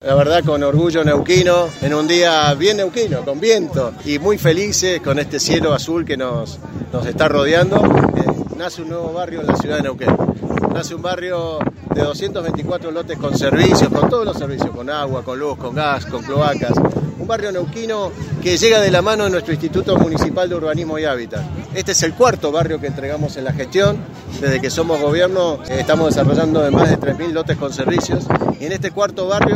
la verdad con orgullo neuquino, en un día bien neuquino, con viento, y muy felices con este cielo azul que nos está rodeando. Nace un nuevo barrio en la ciudad de Neuquén. Nace un barrio de 224 lotes con servicios, con todos los servicios, con agua, con luz, con gas, con cloacas. Un barrio neuquino que llega de la mano de nuestro Instituto Municipal de Urbanismo y Hábitat. Este es el cuarto barrio que entregamos en la gestión. Desde que somos gobierno estamos desarrollando más de 3.000 lotes con servicios. Y en este cuarto barrio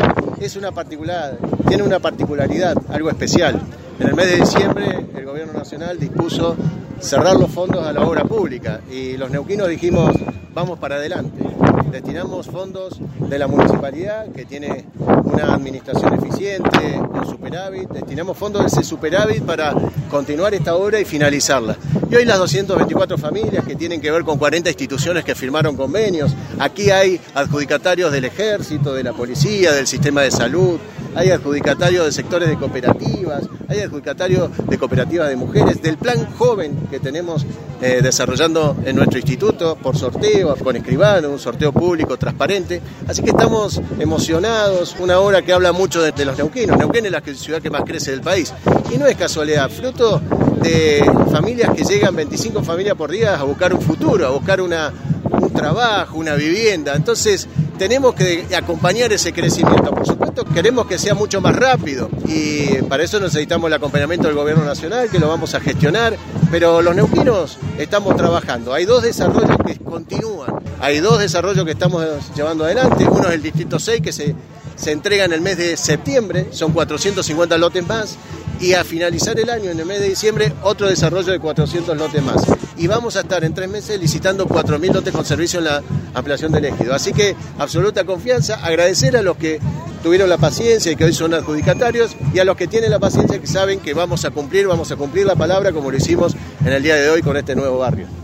tiene una particularidad, algo especial. En el mes de diciembre el Gobierno Nacional dispuso cerrar los fondos a la obra pública y los neuquinos dijimos, vamos para adelante. Destinamos fondos de la municipalidad, que tiene una administración eficiente, un superávit. Destinamos fondos de ese superávit para continuar esta obra y finalizarla. Y hoy las 224 familias que tienen que ver con 40 instituciones que firmaron convenios. Aquí hay adjudicatarios del Ejército, de la Policía, del Sistema de Salud. Hay adjudicatarios de sectores de cooperativas, hay adjudicatarios de cooperativas de mujeres, del plan joven que tenemos desarrollando en nuestro instituto por sorteo, con escribano, un sorteo público, transparente. Así que estamos emocionados, una obra que habla mucho de los neuquinos. Neuquén es la ciudad que más crece del país. Y no es casualidad, fruto de familias que llegan, 25 familias por día, a buscar un futuro, a buscar un trabajo, una vivienda. Entonces tenemos que acompañar ese crecimiento. Por supuesto, queremos que sea mucho más rápido y para eso necesitamos el acompañamiento del Gobierno Nacional, que lo vamos a gestionar, pero los neuquinos estamos trabajando. Hay 2 desarrollos que continúan, hay 2 desarrollos que estamos llevando adelante. Uno es el Distrito 6, que se entrega en el mes de septiembre, son 450 lotes más, y a finalizar el año, en el mes de diciembre, otro desarrollo de 400 lotes más. Y vamos a estar en 3 meses licitando 4.000 lotes con servicio en la ampliación del ejido. Así que absoluta confianza, agradecer a los que tuvieron la paciencia y que hoy son adjudicatarios, y a los que tienen la paciencia que saben que vamos a cumplir la palabra como lo hicimos en el día de hoy con este nuevo barrio.